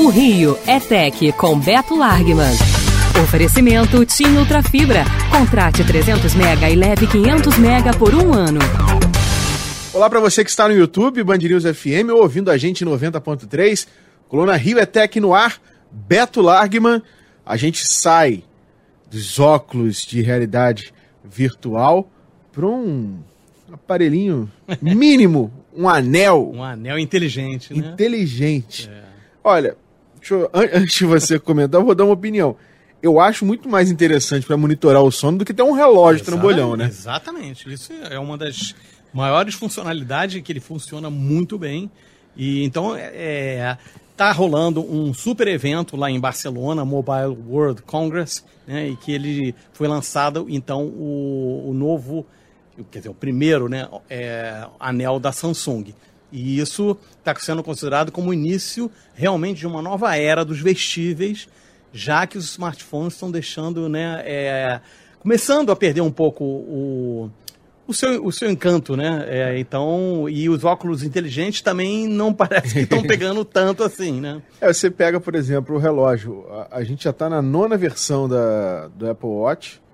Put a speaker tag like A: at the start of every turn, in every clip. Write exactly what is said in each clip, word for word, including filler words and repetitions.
A: O Rio é Tech com Beto Largman. Oferecimento TIM Ultrafibra. Contrate trezentos mega e leve quinhentos mega por um ano.
B: Olá para você que está no YouTube, Band News F M, ou ouvindo a gente em noventa ponto três. Coluna Rio é Tech no ar. Beto Largman. A gente sai dos óculos de realidade virtual para um aparelhinho mínimo, um anel.
C: Um anel inteligente, né?
B: Inteligente.
C: É.
B: Olha, deixa eu, an- antes de você comentar, eu vou dar uma opinião. Eu acho muito mais interessante para monitorar o sono do que ter um relógio trambolhão, né?
C: Exatamente. Isso é uma das maiores funcionalidades, que ele funciona muito bem. E então é, tá rolando um super evento lá em Barcelona, Mobile World Congress, né, e que ele foi lançado então o, o novo, quer dizer, o primeiro, né, é, anel da Samsung. E isso está sendo considerado como o início realmente de uma nova era dos vestíveis, já que os smartphones estão deixando, né, é, começando a perder um pouco o, o, seu, o seu encanto, né? É, então, e os óculos inteligentes também não parece que estão pegando tanto assim, né?
B: É, você pega, por exemplo, o relógio. A, a gente já está na nona versão da, do Apple Watch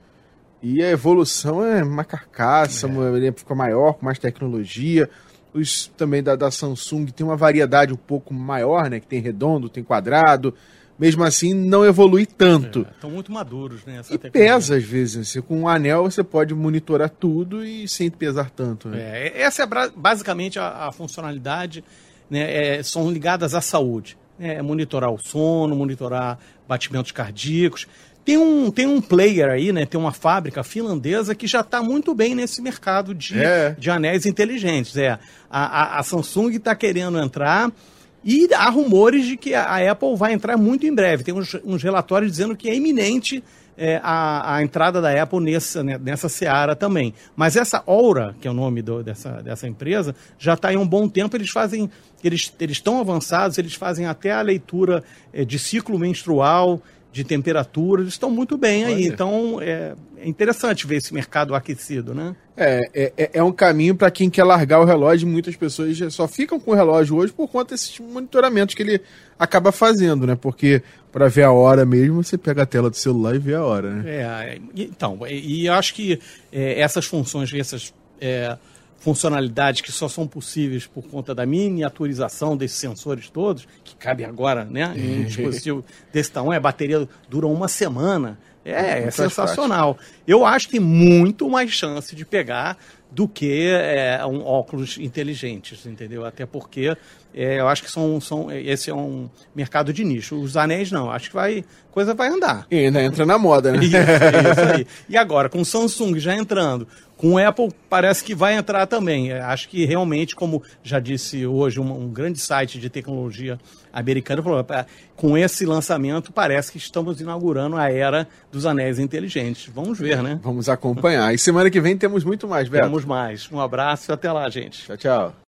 B: e a evolução é uma carcaça,
C: É.
B: ele fica maior, com mais tecnologia. Os também da, da Samsung tem uma variedade um pouco maior, né? Que tem redondo, tem quadrado. Mesmo assim, não evolui tanto.
C: Estão muito maduros, né? Essa
B: E
C: tecnologia.
B: pesa, às vezes. Você, com um anel, você pode monitorar tudo e sem pesar tanto, né?
C: É, essa é bra- basicamente a, a funcionalidade, né, é, são ligadas à saúde. Né, é monitorar o sono, monitorar batimentos cardíacos. Tem um, tem um player aí, né, tem uma fábrica finlandesa que já está muito bem nesse mercado de,
B: É.
C: de anéis inteligentes. É. A, a, a Samsung está querendo entrar e há rumores de que a, a Apple vai entrar muito em breve. Tem uns, uns relatórios dizendo que é iminente é, a, a entrada da Apple nessa, né, nessa seara também. Mas essa Oura, que é o nome do, dessa, dessa empresa, já está aí há um bom tempo. Eles fazem, eles eles estão avançados, eles fazem até a leitura é, de ciclo menstrual, de temperatura, eles estão muito bem aí.
B: Olha.
C: Então é, é interessante ver esse mercado aquecido, né?
B: É, é, é um caminho para quem quer largar o relógio. Muitas pessoas já só ficam com o relógio hoje por conta desses monitoramentos que ele acaba fazendo, né? Porque para ver a hora mesmo, você pega a tela do celular e vê a hora, né?
C: É, então, e, e eu acho que é, essas funções, essas é, funcionalidades que só são possíveis por conta da miniaturização desses sensores todos, que cabem agora, né, em um dispositivo desse tamanho, a bateria dura uma semana, é, é sensacional. Eu acho que tem muito mais chance de pegar do que é, um óculos inteligentes, entendeu? Até porque é, eu acho que são, são, esse é um mercado de nicho. Os anéis não, acho que vai, coisa vai andar.
B: E ainda entra na moda, né?
C: Isso, isso aí. E agora, com o Samsung já entrando, com o Apple parece que vai entrar também. Acho que realmente, como já disse hoje um, um grande site de tecnologia americano, falou, com esse lançamento parece que estamos inaugurando a era dos anéis inteligentes. Vamos ver, né?
B: Vamos acompanhar. E semana que vem temos muito mais, Beto.
C: Temos mais. Um abraço e até lá, gente.
B: Tchau, tchau.